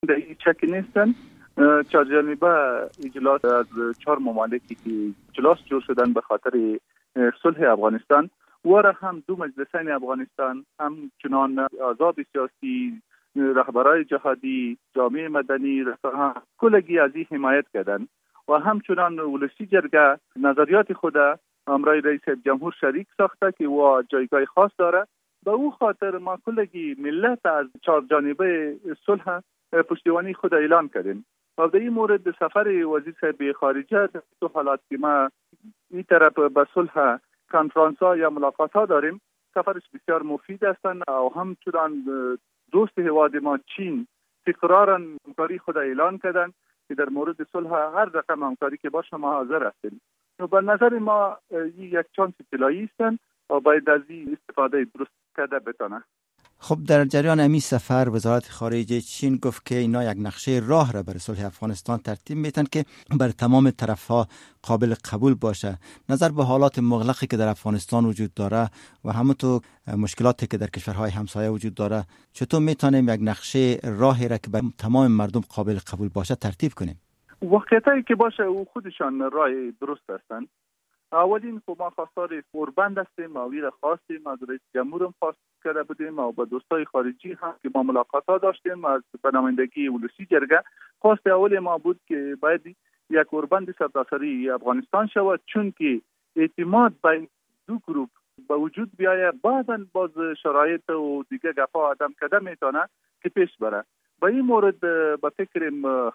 در این چک نیستن. چهار جانبه اجلاس از 4 ممالکی که اجلاس جور شدن به خاطر صلح افغانستان و هم 2 مجلسین افغانستان همچنان احزاب سیاسی، رهبرای جهادی، جامعه مدنی، رسانه‌ها کلگی از این حمایت کردند و همچنان ولسی جرگه نظریات خود امرای رئیس جمهور شریک ساخته که و جایگاه خاص داره. به او خاطر ما کلگی ملت از 4 جانبه صلح پشتیبانی خود اعلان کردیم. و در این مورد سفر وزیر صاحب خارجه تو حالات که ما این طرف به صلح کنفرانس‌ها یا ملاقات‌ها داریم، سفرش بسیار مفید هستند و همچنان دوست هواد ما چین تکراراً همکاری خود اعلان کردند که در مورد صلح هر رقم همکاری که باشه ما حاضر هستیم. به نظر ما یک چانس طلایی هستند و باید از این استفاده درست کرده بتونه. خب در جریان امی سفر وزارت خارجه چین گفت که اینا یک نقشه راه را برای صلح افغانستان ترتیب میتن که برای تمام طرفها قابل قبول باشه. نظر به حالات مغلقی که در افغانستان وجود داره و همونطور مشکلاتی که در کشورهای همسایه وجود داره، چطور میتونیم یک نقشه راهی را که برای تمام مردم قابل قبول باشه ترتیب کنیم؟ واقعیتی که باشه او خودشان راه درست هستند. اولین ما خواستار قربند هستیم و ویر خواستیم از رئیس جمهور هم خواست کرده بودیم و با دوستای خارجی هم که ما ملاقات‌ها داشتیم از نمایندگی ولسی جرگه. خواست اول ما بود که باید یک قربند سرتاسری افغانستان شود، چون که اعتماد بین 2 گروه به وجود بیایه، بعداً باز شرایط و دیگه گپا آدم کده میتونه که پیش بره. با این مورد به فکر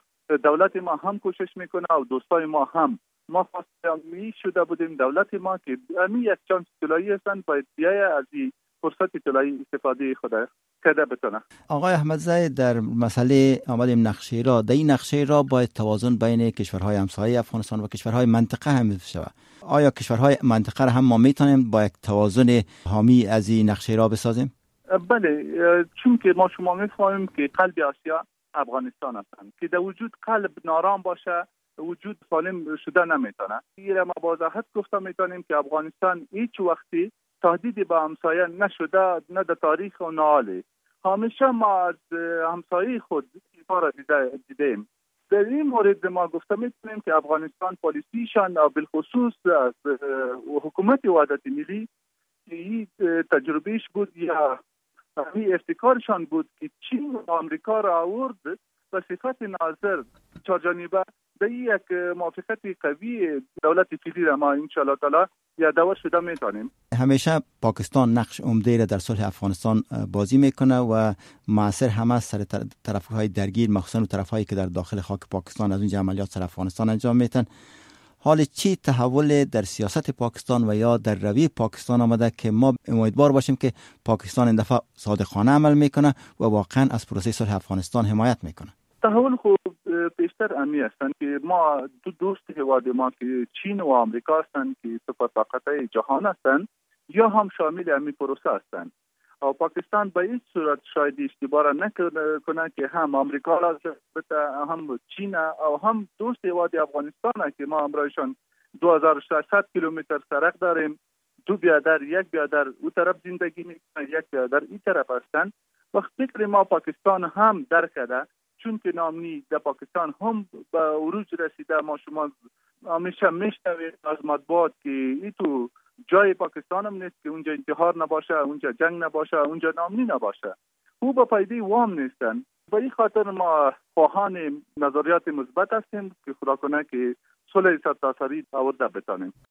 دولت ما هم کوشش میکنه و دوستای ما هم. ما خواستیم شده بودیم دولت ما که امی یک چانس طلایی هستند باید بیایه از این فرصت طلایی استفاده خود کرده بتونه. آقای احمدزی، در مسئله آمدیم نقشه را، در این نقشه را باید توازن بین کشورهای همسایه افغانستان و کشورهای منطقه هم شود. آیا کشورهای منطقه را هم ما میتونیم با یک توازن حامی از این نقشه را بسازیم؟ بله، چون که ما شما میفهمیم که قلب آسیا افغانستان هستند که در وجود قلب نارام باشه وجود سالم شده نمیتونه. این ما با وضاحت گفته میتونیم که افغانستان هیچ وقتی تهدید به همسایه نشده، نه در تاریخ و نه حالی. همیشه ما از همسایه خود کار دیدیم. در این مورد ما گفته میتونیم که افغانستان پالیسیشان و بالخصوص از حکومت وحدت ملی این تجربهش بود یا این افتکارشان بود که چین و آمریکا را آورد به صفت ناظر 4 جانبه به یک موافقت قوی دولت فعلی را ما انشاءالله تعالی یادآور شده میتونیم. همیشه پاکستان نقش عمده را در صلح افغانستان بازی میکنه و مؤثر هم است سر طرفهای درگیر، مخصوصا طرفهایی که در داخل خاک پاکستان از اونجا عملیات سر افغانستان انجام میتن. حال چی تحول در سیاست پاکستان و یا در رویه پاکستان آمده که ما امیدوار باشیم که پاکستان این دفعه صادقانه عمل میکنه و واقعا از پروسه صلح افغانستان حمایت میکنه؟ تحول خوب پیشتر امی هستند که ما 2 دوست هواد ما که چین و آمریکا هستند که سپر طاقت‌های جهان هستند یا هم شامل امی پروسه هستند و پاکستان به این صورت شاید اشتباه را نکنه که هم آمریکا را هم چین و هم دوست هواد افغانستان که ما همراهشان 2600 کیلومتر سرک داریم. 2 برادر، یک برادر او طرف زندگی میکنه، یک برادر این طرف هستند. وقت فکر ما پاکستان هم درک کرده، چون که نامنی در پاکستان هم به عروج رسیده. ما شما همیشه میشنوید از مطبوعات که این تو جای پاکستان هم نیست که اونجا انتحار نباشه، اونجا جنگ نباشه، اونجا نامنی نباشه. او به فایده وام نیستن. به این خاطر ما خواهان نظریات مثبت هستیم که خدا کنه که صلح سرتاسری آورده بتانیم.